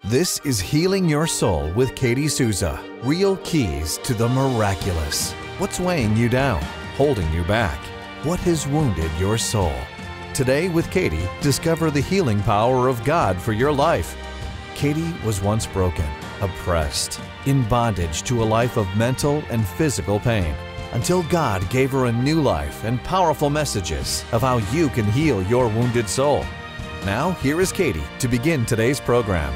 This is Healing Your Soul with Katie Souza. Real keys to the miraculous. What's weighing you down, holding you back? What has wounded your soul? Today with Katie, discover the healing power of God for your life. Katie was once broken, oppressed, in bondage to a life of mental and physical pain, until God gave her a new life and powerful messages of how you can heal your wounded soul. Now, here is Katie to begin today's program.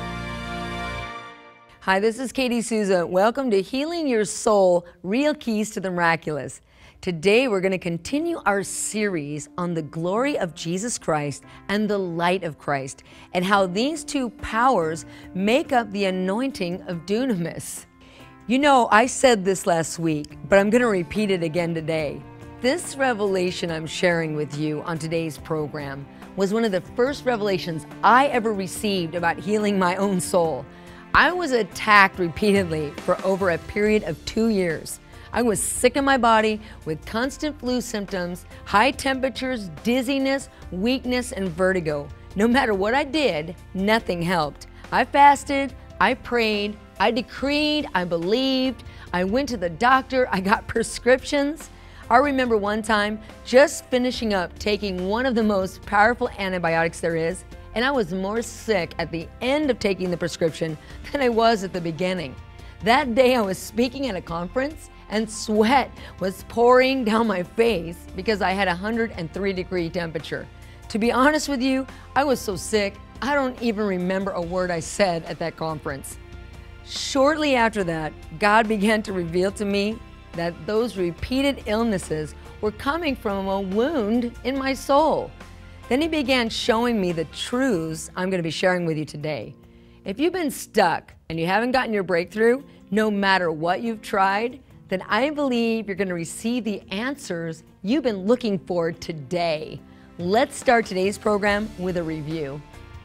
Hi, this is Katie Souza. Welcome to Healing Your Soul, Real Keys to the Miraculous. Today we're going to continue our series on the glory of Jesus Christ and the light of Christ, and how these two powers make up the anointing of dunamis. You know, I said this last week, but I'm going to repeat it again today. This revelation I'm sharing with you on today's program was one of the first revelations I ever received about healing my own soul. I was attacked repeatedly for over a period of 2 years. I was sick in my body with constant flu symptoms, high temperatures, dizziness, weakness, and vertigo. No matter what I did, nothing helped. I fasted, I prayed, I decreed, I believed, I went to the doctor, I got prescriptions. I remember one time just finishing up taking one of the most powerful antibiotics there is, and I was more sick at the end of taking the prescription than I was at the beginning. That day I was speaking at a conference and sweat was pouring down my face because I had a 103-degree temperature. To be honest with you, I was so sick, I don't even remember a word I said at that conference. Shortly after that, God began to reveal to me that those repeated illnesses were coming from a wound in my soul. Then he began showing me the truths I'm going to be sharing with you today. If you've been stuck and you haven't gotten your breakthrough, no matter what you've tried, then I believe you're going to receive the answers you've been looking for today. Let's start today's program with a review.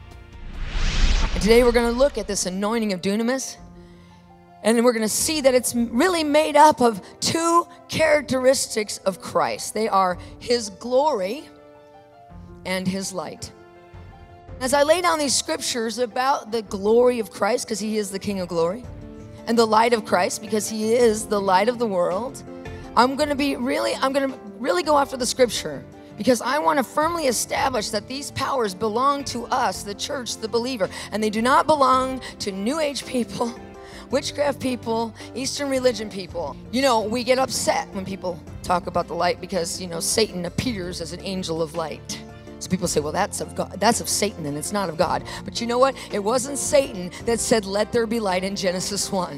And today we're going to look at this anointing of dunamis, and we're going to see that it's really made up of two characteristics of Christ. They are His glory and His light. As I lay down these scriptures about the glory of Christ, because He is the King of glory, and the light of Christ, because He is the light of the world, I'm going to really go after the scripture, because I want to firmly establish that these powers belong to us, the church, the believer, and they do not belong to New Age people, witchcraft people, Eastern religion people. You know, we get upset when people talk about the light because, you know, Satan appears as an angel of light. So people say, well, that's of God, that's of Satan, and it's not of God. But you know what? It wasn't Satan that said, let there be light in Genesis 1.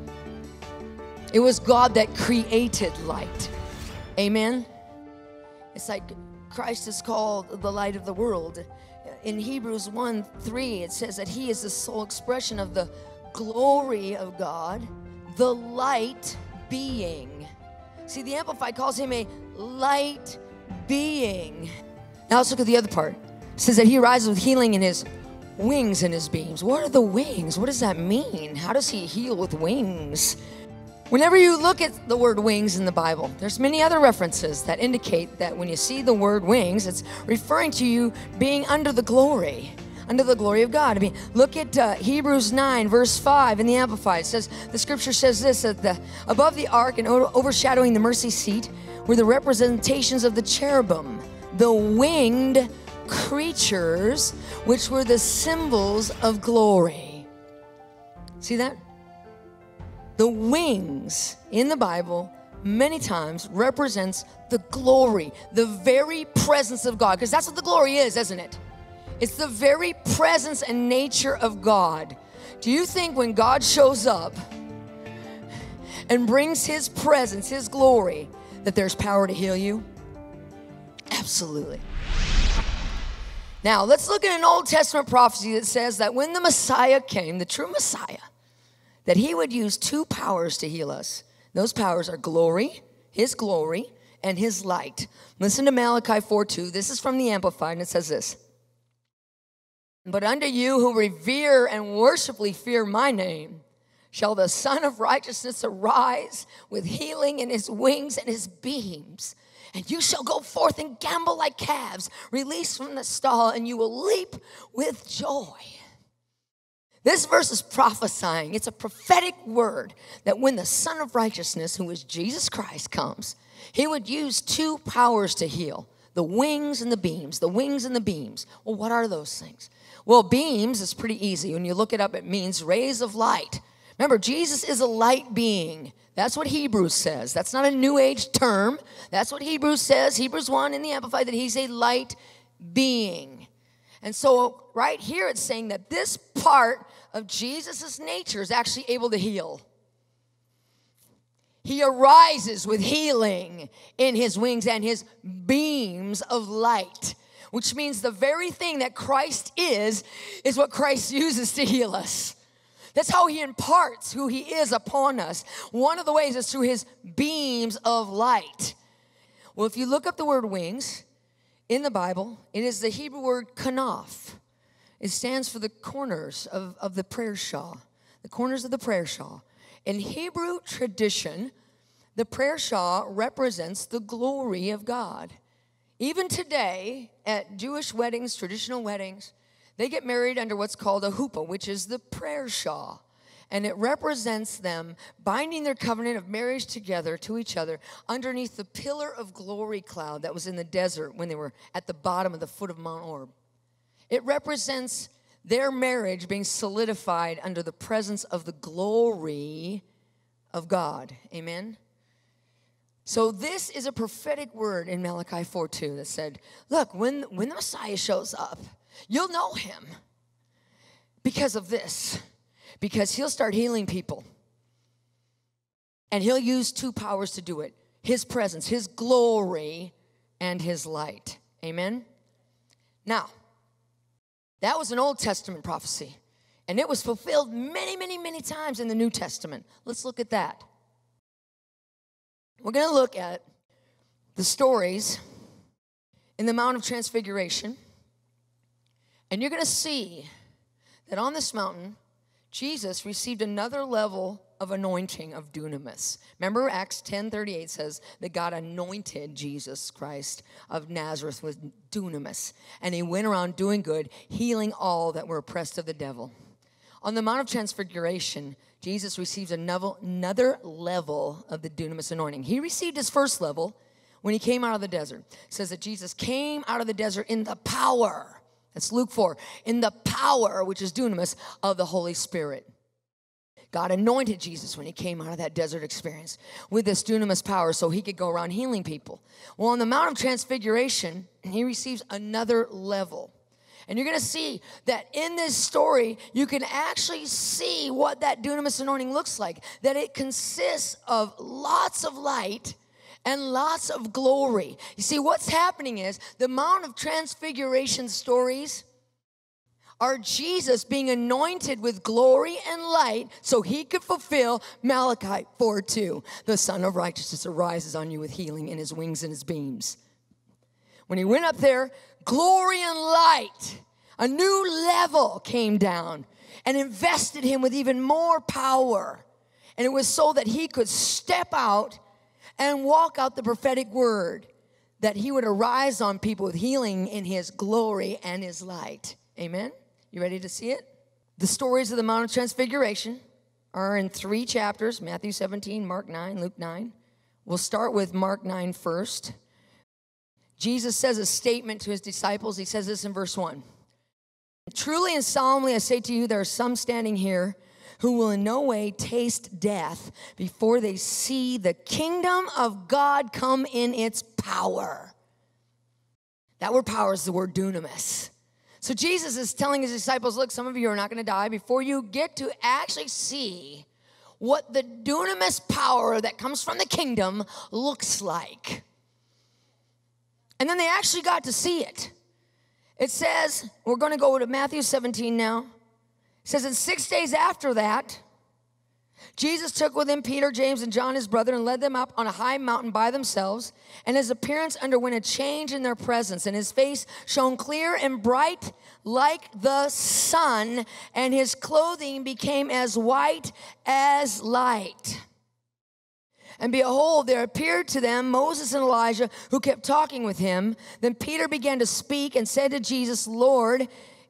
It was God that created light. Amen? It's like Christ is called the light of the world. In Hebrews 1:3, it says that He is the sole expression of the glory of God, the light being. See, the Amplified calls Him a light being. Now let's look at the other part. It says that He rises with healing in His wings and His beams. What are the wings? What does that mean? How does He heal with wings? Whenever you look at the word wings in the Bible, there's many other references that indicate that when you see the word wings, it's referring to you being under the glory of God. I mean, look at Hebrews 9, verse 5 in the Amplified. It says, the scripture says this, that above the ark and overshadowing the mercy seat were the representations of the cherubim, the winged creatures, which were the symbols of glory. See that? The wings in the Bible many times represents the glory, the very presence of God, because that's what the glory is, isn't it? It's the very presence and nature of God. Do you think when God shows up and brings His presence, His glory, that there's power to heal you? Absolutely. Now, let's look at an Old Testament prophecy that says that when the Messiah came, the true Messiah, that He would use two powers to heal us. Those powers are glory, His glory, and His light. Listen to Malachi 4:2. This is from the Amplified, and it says this. But unto you who revere and worshipfully fear my name, shall the Son of Righteousness arise with healing in His wings and His beams. And you shall go forth and gambol like calves, released from the stall, and you will leap with joy. This verse is prophesying. It's a prophetic word that when the Son of Righteousness, who is Jesus Christ, comes, he would use two powers to heal, the wings and the beams, the wings and the beams. Well, what are those things? Well, beams is pretty easy. When you look it up, it means rays of light. Remember, Jesus is a light being. That's what Hebrews says. That's not a New Age term. That's what Hebrews says. Hebrews 1 in the Amplified, that he's a light being. And so right here it's saying that this part of Jesus' nature is actually able to heal. He arises with healing in his wings and his beams of light, which means the very thing that Christ is what Christ uses to heal us. That's how he imparts who he is upon us. One of the ways is through his beams of light. Well, if you look up the word wings in the Bible, it is the Hebrew word kanaf. It stands for the corners of the prayer shawl, the corners of the prayer shawl. In Hebrew tradition, the prayer shawl represents the glory of God. Even today, at Jewish weddings, traditional weddings, they get married under what's called a huppah, which is the prayer shawl. And it represents them binding their covenant of marriage together to each other underneath the pillar of glory cloud that was in the desert when they were at the bottom of the foot of Mount Orb. It represents their marriage being solidified under the presence of the glory of God. Amen? So this is a prophetic word in Malachi 4:2 that said, look, when the Messiah shows up, you'll know him because of this. Because he'll start healing people. And he'll use two powers to do it. His presence, his glory, and his light. Amen? Now, that was an Old Testament prophecy. And it was fulfilled many, many, many times in the New Testament. Let's look at that. We're going to look at the stories in the Mount of Transfiguration. And you're going to see that on this mountain, Jesus received another level of anointing of dunamis. Remember, Acts 10:38 says that God anointed Jesus Christ of Nazareth with dunamis. And he went around doing good, healing all that were oppressed of the devil. On the Mount of Transfiguration, Jesus received another level of the dunamis anointing. He received his first level when he came out of the desert. It says that Jesus came out of the desert in the power. That's Luke 4. In the power, which is dunamis, of the Holy Spirit. God anointed Jesus when he came out of that desert experience with this dunamis power so he could go around healing people. Well, on the Mount of Transfiguration, he receives another level. And you're going to see that in this story, you can actually see what that dunamis anointing looks like. That it consists of lots of light and lots of glory. You see, what's happening is the Mount of Transfiguration stories are Jesus being anointed with glory and light so he could fulfill Malachi 4:2. The Son of Righteousness arises on you with healing in his wings and his beams. When he went up there, glory and light, a new level came down and invested him with even more power. And it was so that he could step out and walk out the prophetic word that he would arise on people with healing in his glory and his light. Amen? You ready to see it? The stories of the Mount of Transfiguration are in 3 chapters, Matthew 17, Mark 9, Luke 9. We'll start with Mark 9 first. Jesus says a statement to his disciples. He says this in verse 1. Truly and solemnly I say to you, there are some standing here who will in no way taste death before they see the kingdom of God come in its power. That word power is the word dunamis. So Jesus is telling his disciples, look, some of you are not going to die before you get to actually see what the dunamis power that comes from the kingdom looks like. And then they actually got to see it. It says, we're going to go to Matthew 17 now. It says, and 6 days after that, Jesus took with him Peter, James, and John, his brother, and led them up on a high mountain by themselves. And his appearance underwent a change in their presence, and his face shone clear and bright like the sun, and his clothing became as white as light. And behold, there appeared to them Moses and Elijah, who kept talking with him. Then Peter began to speak and said to Jesus, Lord,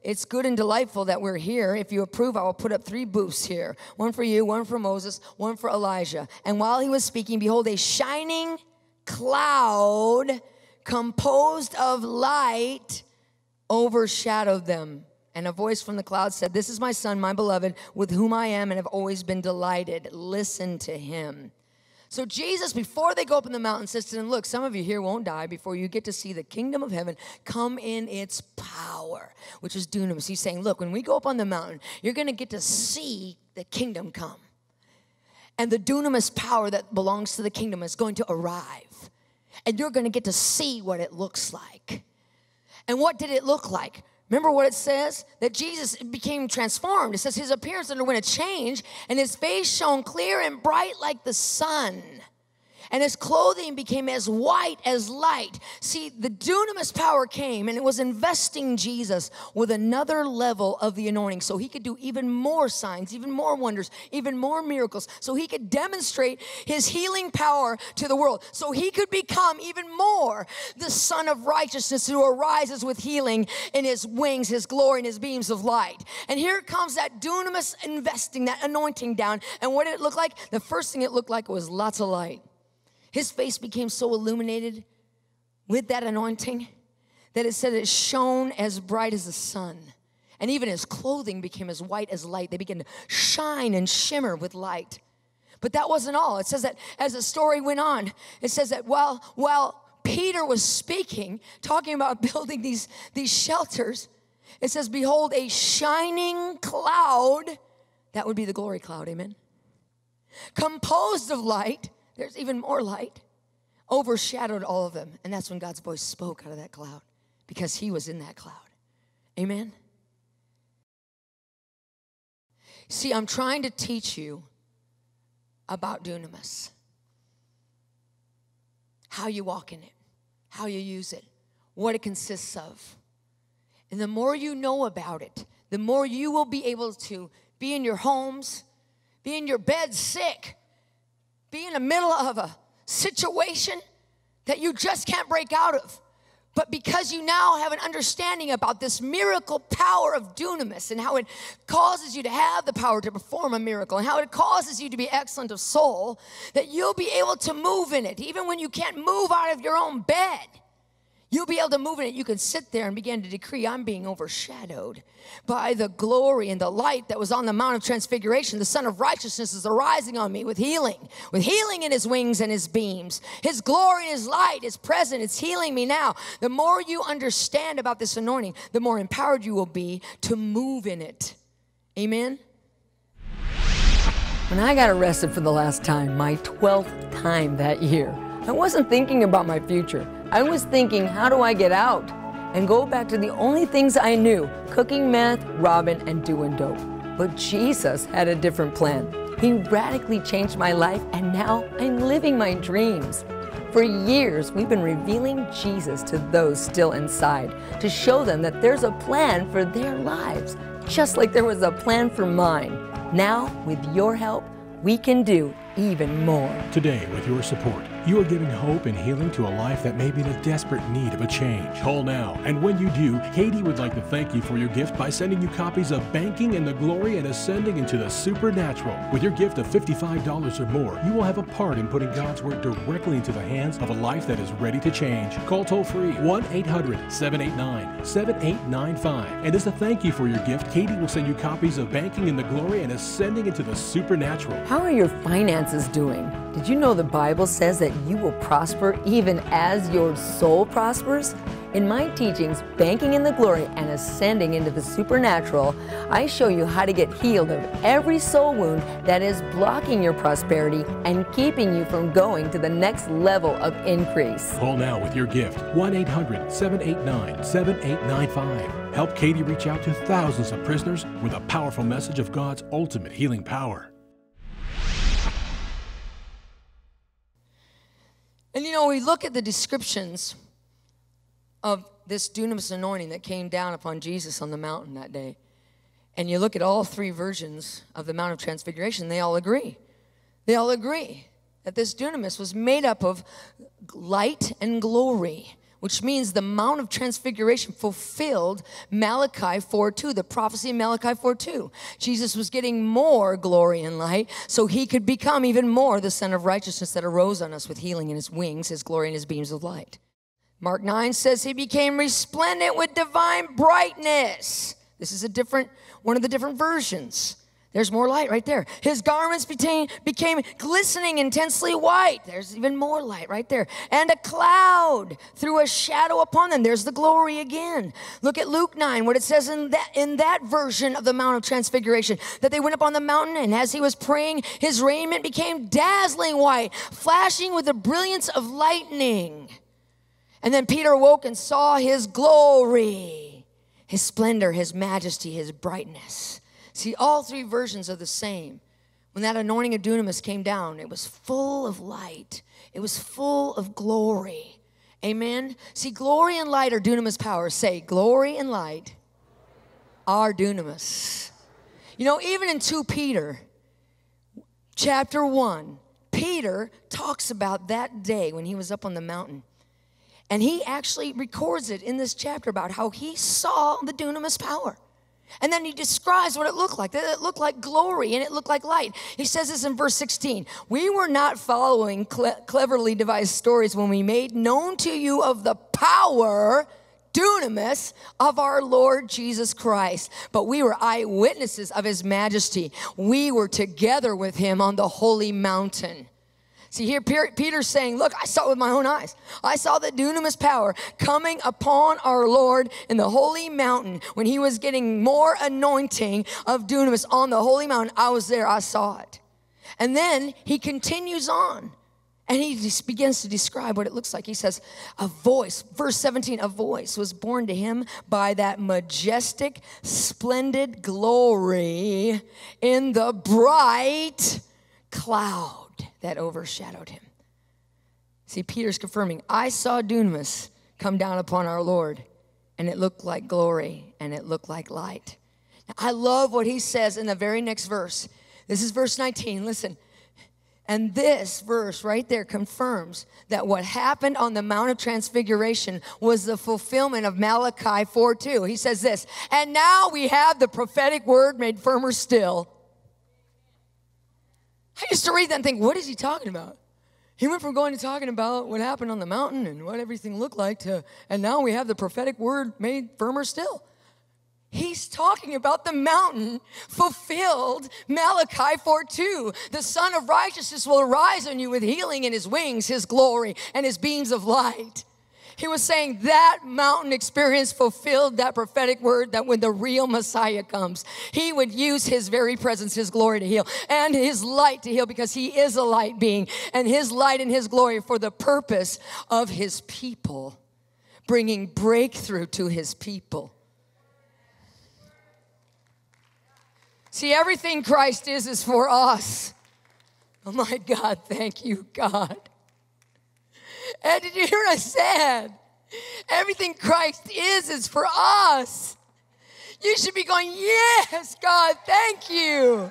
it's good and delightful that we're here. If you approve, I will put up 3 booths here. One for you, one for Moses, one for Elijah. And while he was speaking, behold, a shining cloud composed of light overshadowed them. And a voice from the cloud said, this is my son, my beloved, with whom I am and have always been delighted. Listen to him. So Jesus, before they go up in the mountain, says to them, look, some of you here won't die before you get to see the kingdom of heaven come in its power, which is dunamis. He's saying, look, when we go up on the mountain, you're going to get to see the kingdom come. And the dunamis power that belongs to the kingdom is going to arrive. And you're going to get to see what it looks like. And what did it look like? Remember what it says? That Jesus became transformed. It says his appearance underwent a change, and his face shone clear and bright like the sun. And his clothing became as white as light. See, the dunamis power came, and it was investing Jesus with another level of the anointing so he could do even more signs, even more wonders, even more miracles, so he could demonstrate his healing power to the world, so he could become even more the Son of Righteousness who arises with healing in his wings, his glory, and his beams of light. And here comes that dunamis investing, that anointing down. And what did it look like? The first thing it looked like was lots of light. His face became so illuminated with that anointing that it said it shone as bright as the sun. And even his clothing became as white as light. They began to shine and shimmer with light. But that wasn't all. It says that as the story went on, it says that while Peter was speaking, talking about building these shelters, it says, behold, a shining cloud, that would be the glory cloud, amen, composed of light, there's even more light, overshadowed all of them. And that's when God's voice spoke out of that cloud, because he was in that cloud. Amen? See, I'm trying to teach you about dunamis, how you walk in it, how you use it, what it consists of. And the more you know about it, the more you will be able to be in your homes, be in your bed sick, be in the middle of a situation that you just can't break out of. But because you now have an understanding about this miracle power of dunamis and how it causes you to have the power to perform a miracle and how it causes you to be excellent of soul, that you'll be able to move in it. Even when you can't move out of your own bed, you'll be able to move in it. You can sit there and begin to decree, I'm being overshadowed by the glory and the light that was on the Mount of Transfiguration. The Son of Righteousness is arising on me with healing in his wings and his beams. His glory and his light is present. It's healing me now. The more you understand about this anointing, the more empowered you will be to move in it. Amen? When I got arrested for the last time, my 12th time that year, I wasn't thinking about my future. I was thinking, how do I get out and go back to the only things I knew, cooking meth, robbing, and doing dope. But Jesus had a different plan. He radically changed my life, and now I'm living my dreams. For years, we've been revealing Jesus to those still inside to show them that there's a plan for their lives, just like there was a plan for mine. Now, with your help, we can do even more. Today, with your support, you are giving hope and healing to a life that may be in a desperate need of a change. Call now, and when you do, Katie would like to thank you for your gift by sending you copies of Banking in the Glory and Ascending into the Supernatural. With your gift of $55 or more, you will have a part in putting God's Word directly into the hands of a life that is ready to change. Call toll-free 1-800-789-7895. And as a thank you for your gift, Katie will send you copies of Banking in the Glory and Ascending into the Supernatural. How are your finances doing? Did you know the Bible says that you will prosper even as your soul prospers? In my teachings, Banking in the Glory and Ascending into the Supernatural, I show you how to get healed of every soul wound that is blocking your prosperity and keeping you from going to the next level of increase. Call now with your gift, 1-800-789-7895. Help Katie reach out to thousands of prisoners with a powerful message of God's ultimate healing power. And you know, we look at the descriptions of this dunamis anointing that came down upon Jesus on the mountain that day. And you look at all 3 versions of the Mount of Transfiguration, they all agree. They all agree that this dunamis was made up of light and glory, which means the Mount of Transfiguration fulfilled Malachi 4:2, the prophecy in Malachi 4:2. Jesus was getting more glory and light so he could become even more the Son of Righteousness that arose on us with healing in his wings, his glory, and his beams of light. Mark 9 says he became resplendent with divine brightness. This is one of the different versions. There's more light right there. His garments became glistening intensely white. There's even more light right there. And a cloud threw a shadow upon them. There's the glory again. Look at Luke 9, what it says in that version of the Mount of Transfiguration, that they went up on the mountain, and as he was praying, his raiment became dazzling white, flashing with the brilliance of lightning. And then Peter awoke and saw his glory, his splendor, his majesty, his brightness. See, all three versions are the same. When that anointing of dunamis came down, it was full of light. It was full of glory. Amen? See, glory and light are dunamis power. Say, glory and light are dunamis. You know, even in 2 Peter, chapter 1, Peter talks about that day when he was up on the mountain. And he actually records it in this chapter about how he saw the dunamis power. And then he describes what it looked like. That it looked like glory and it looked like light. He says this in verse 16. We were not following cleverly devised stories when we made known to you of the power, dunamis, of our Lord Jesus Christ. But we were eyewitnesses of his majesty. We were together with him on the holy mountain. See, here Peter's saying, look, I saw it with my own eyes. I saw the dunamis power coming upon our Lord in the holy mountain. When he was getting more anointing of dunamis on the holy mountain, I was there, I saw it. And then he continues on, and he just begins to describe what it looks like. He says, a voice, verse 17, a voice was born to him by that majestic, splendid glory in the bright cloud that overshadowed him. See, Peter's confirming, I saw dunamis come down upon our Lord, and it looked like glory, and it looked like light. Now, I love what he says in the very next verse. This is verse 19, listen. And this verse right there confirms that what happened on the Mount of Transfiguration was the fulfillment of Malachi 4:2. He says this, and now we have the prophetic word made firmer still. I used to read that and think, what is he talking about? He went from going to talking about what happened on the mountain and what everything looked like to, and now we have the prophetic word made firmer still. He's talking about the mountain fulfilled Malachi 4:2. The Son of Righteousness will arise on you with healing in his wings, his glory, and his beams of light. He was saying that mountain experience fulfilled that prophetic word that when the real Messiah comes, he would use his very presence, his glory to heal, and his light to heal, because he is a light being, and his light and his glory for the purpose of his people, bringing breakthrough to his people. See, everything Christ is for us. Oh my God, thank you, God. And did you hear what I said? Everything Christ is for us. You should be going, yes, God, thank you.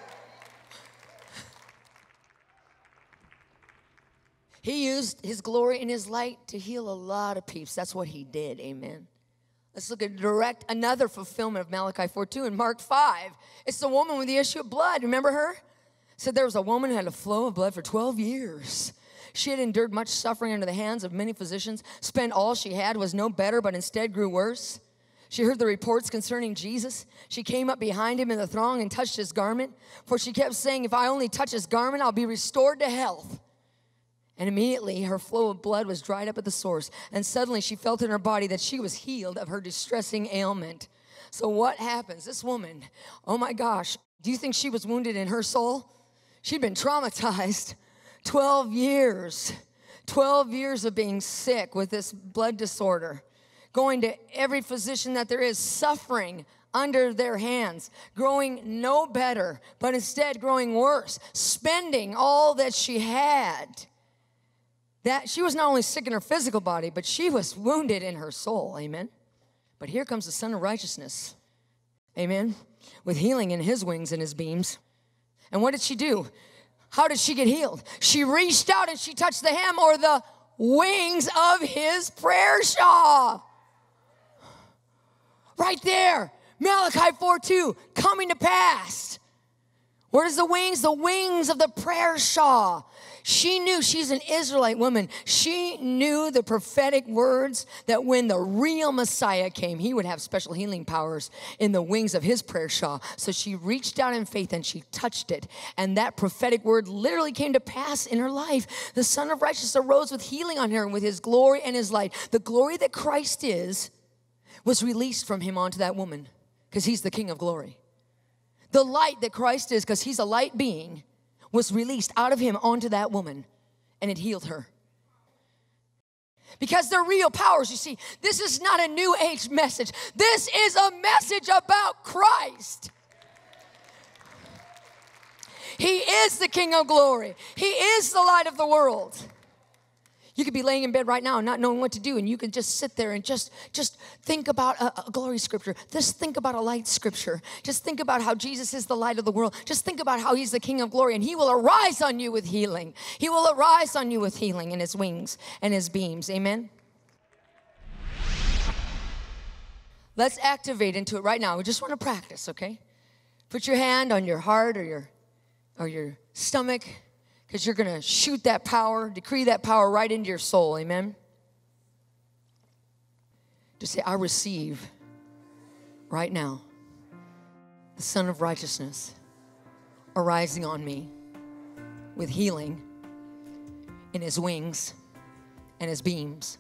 He used his glory and his light to heal a lot of peeps. That's what he did, amen. Let's look at another fulfillment of Malachi 4:2 in Mark 5. It's the woman with the issue of blood. Remember her? It said there was a woman who had a flow of blood for 12 years. She had endured much suffering under the hands of many physicians. Spent all she had, was no better, but instead grew worse. She heard the reports concerning Jesus. She came up behind him in the throng and touched his garment. For she kept saying, if I only touch his garment, I'll be restored to health. And immediately her flow of blood was dried up at the source. And suddenly she felt in her body that she was healed of her distressing ailment. So what happens? This woman, oh my gosh, do you think she was wounded in her soul? She'd been traumatized. 12 years of being sick with this blood disorder, going to every physician that there is, suffering under their hands, growing no better, but instead growing worse, spending all that she had. That she was not only sick in her physical body, but she was wounded in her soul, amen? But here comes the Son of Righteousness, amen, with healing in his wings and his beams. And what did she do? How did she get healed? She reached out and she touched the hem or the wings of his prayer shawl. Right there. Malachi 4:2, coming to pass. Where is the wings? The wings of the prayer shawl. She knew, she's an Israelite woman. She knew the prophetic words that when the real Messiah came, he would have special healing powers in the wings of his prayer shawl. So she reached down in faith and she touched it. And that prophetic word literally came to pass in her life. The Son of Righteousness arose with healing on her and with his glory and his light. The glory that Christ is was released from him onto that woman because he's the King of glory. The light that Christ is, because he's a light being, was released out of him onto that woman, and it healed her. Because they're real powers, you see. This is not a new age message. This is a message about Christ. He is the King of glory. He is the light of the world. You could be laying in bed right now and not knowing what to do, and you could just sit there and just think about a glory scripture. Just think about a light scripture. Just think about how Jesus is the light of the world. Just think about how he's the King of glory, and he will arise on you with healing. He will arise on you with healing in his wings and his beams. Amen? Let's activate into it right now. We just want to practice, okay? Put your hand on your heart or your stomach, because you're going to shoot that power, decree that power right into your soul. Amen? Just say, I receive right now the Son of Righteousness arising on me with healing in his wings and his beams.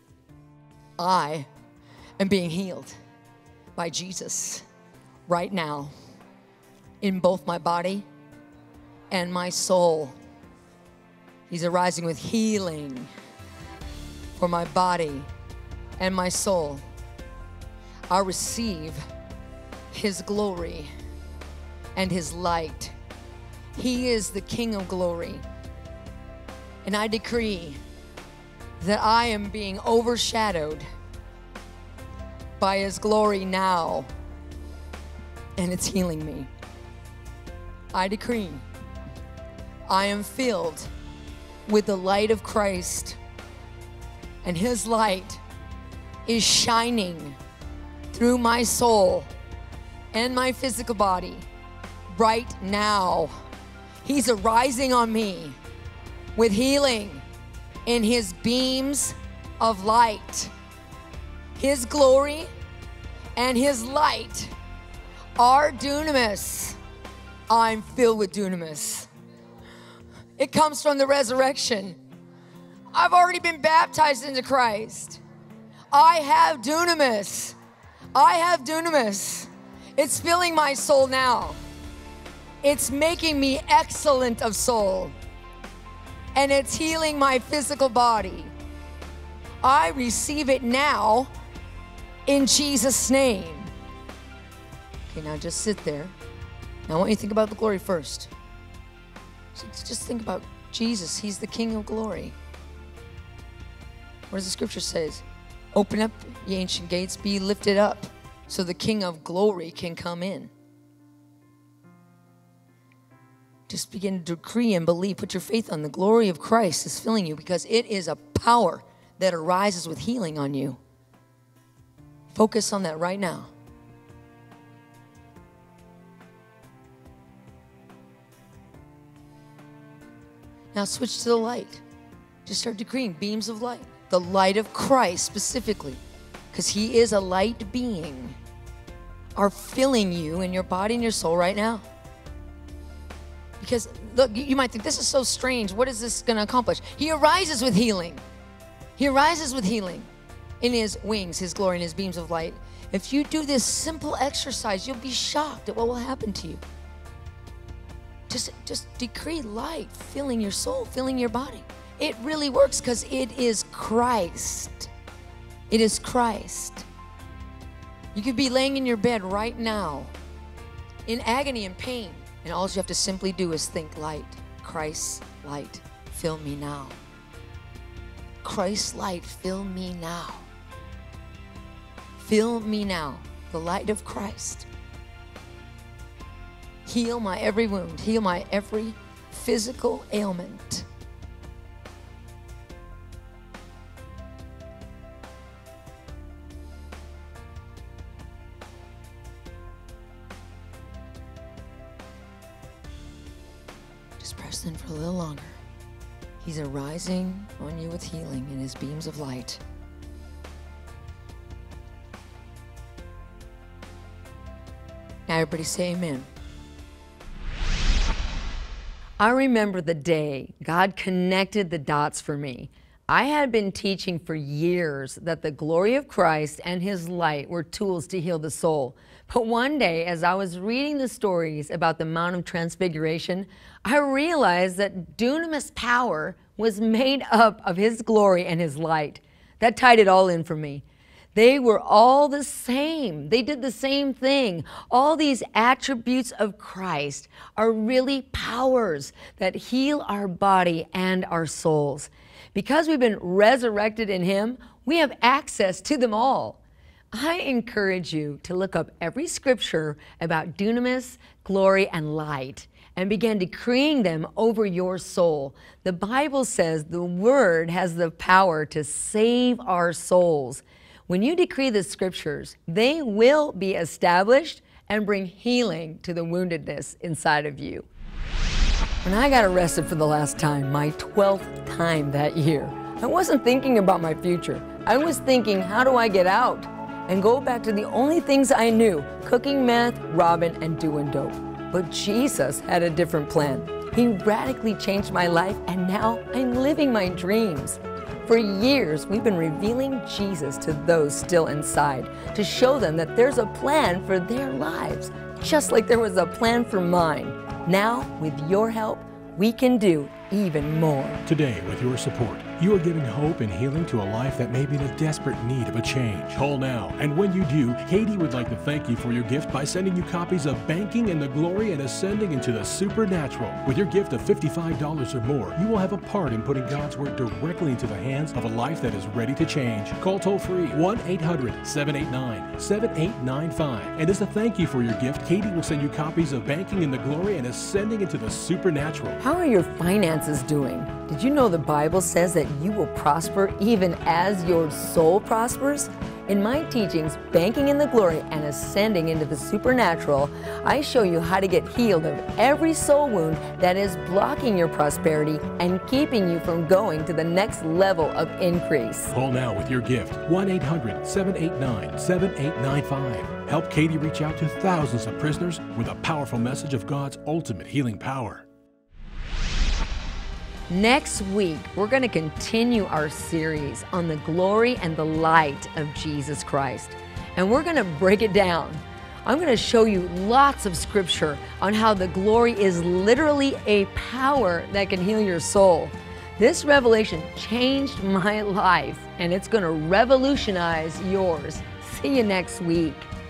I am being healed by Jesus right now in both my body and my soul. He's arising with healing for my body and my soul. I receive his glory and his light. He is the King of glory. And I decree that I am being overshadowed by his glory now, and it's healing me. I decree I am filled with the light of Christ, and his light is shining through my soul and my physical body right now. He's arising on me with healing in his beams of light. His glory and his light are dunamis. I'm filled with dunamis. It comes from the resurrection. I've already been baptized into Christ. I have dunamis. I have dunamis. It's filling my soul now. It's making me excellent of soul. And it's healing my physical body. I receive it now in Jesus' name. Okay, now just sit there. Now I want you to think about the glory first. Just think about Jesus. He's the King of glory. What does the scripture say? Open up ye ancient gates, be lifted up, so the King of glory can come in. Just begin to decree and believe. Put your faith on the glory of Christ is filling you, because it is a power that arises with healing on you. Focus on that right now. Now switch to the light. Just start decreeing beams of light. The light of Christ specifically, because he is a light being, are filling you in your body and your soul right now. Because look, you might think, this is so strange. What is this going to accomplish? He arises with healing. He arises with healing in his wings, his glory, and his beams of light. If you do this simple exercise, you'll be shocked at what will happen to you. Just decree light filling your soul, filling your body. It really works because it is Christ. It is Christ. You could be laying in your bed right now in agony and pain, and all you have to simply do is think light. Christ's light, fill me now. Christ's light, fill me now. Fill me now. The light of Christ. Heal my every wound. Heal my every physical ailment. Just press in for a little longer. He's arising on you with healing in his beams of light. Now everybody say amen. I remember the day God connected the dots for me. I had been teaching for years that the glory of Christ and his light were tools to heal the soul. But one day, as I was reading the stories about the Mount of Transfiguration, I realized that dunamis power was made up of his glory and his light. That tied it all in for me. They were all the same. They did the same thing. All these attributes of Christ are really powers that heal our body and our souls. Because we've been resurrected in him, we have access to them all. I encourage you to look up every scripture about dunamis, glory, and light and begin decreeing them over your soul. The Bible says the word has the power to save our souls. When you decree the scriptures, they will be established and bring healing to the woundedness inside of you. When I got arrested for the last time, my 12th time that year, I wasn't thinking about my future. I was thinking, how do I get out? And go back to the only things I knew, cooking meth, robbing, and doing dope. But Jesus had a different plan. He radically changed my life, and now I'm living my dreams. For years, we've been revealing Jesus to those still inside to show them that there's a plan for their lives, just like there was a plan for mine. Now, with your help, we can do even more. Today, with your support, you are giving hope and healing to a life that may be in a desperate need of a change. Call now, and when you do, Katie would like to thank you for your gift by sending you copies of Banking in the Glory and Ascending into the Supernatural. With your gift of $55 or more, you will have a part in putting God's Word directly into the hands of a life that is ready to change. Call toll-free 1-800-789-7895. And as a thank you for your gift, Katie will send you copies of Banking in the Glory and Ascending into the Supernatural. How are your finances doing? Did you know the Bible says that you will prosper even as your soul prospers? In my teachings, Banking in the Glory and Ascending into the Supernatural, I show you how to get healed of every soul wound that is blocking your prosperity and keeping you from going to the next level of increase. Call now with your gift, 1-800-789-7895. Help Katie reach out to thousands of prisoners with a powerful message of God's ultimate healing power. Next week, we're going to continue our series on the glory and the light of Jesus Christ. And we're going to break it down. I'm going to show you lots of scripture on how the glory is literally a power that can heal your soul. This revelation changed my life, and it's going to revolutionize yours. See you next week.